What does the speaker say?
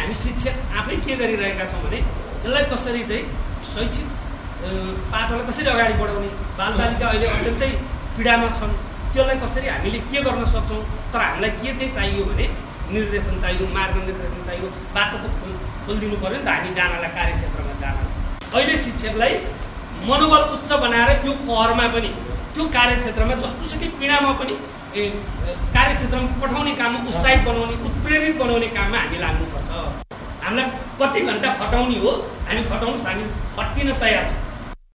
हामी शिक्षक आफै के गरिरहेका छौँ भने यसलाई कसरी चाहिँ शैक्षिक पाटोलाई कसरी अगाडि बढाउने, बालबालिका अहिले अत्यन्तै पीडामा छन्, त्यसलाई कसरी हामीले के गर्न सक्छौँ। तर हामीलाई के चाहिँ चाहियो भने निर्देशन चाहियो, मार्गनिर्देशन चाहियो, बाटो त खोलिदिनु पऱ्यो नि त हामी जानलाई कार्यक्षेत्रमा जान। अहिले शिक्षकलाई मनोबल उच्च बनाएर यो पहरमा पनि त्यो कार्यक्षेत्रमा जस्तोसुकै पीडामा पनि कार्यक्षेत्रमा पठाउने काममा उत्साहित बनाउने, उत्प्रेरित बनाउने काममा हामी लाग्नुपर्छ। हामीलाई कति घन्टा खटाउने हो हामी खटाउनुहोस्, हामी खटिन तयार छौँ।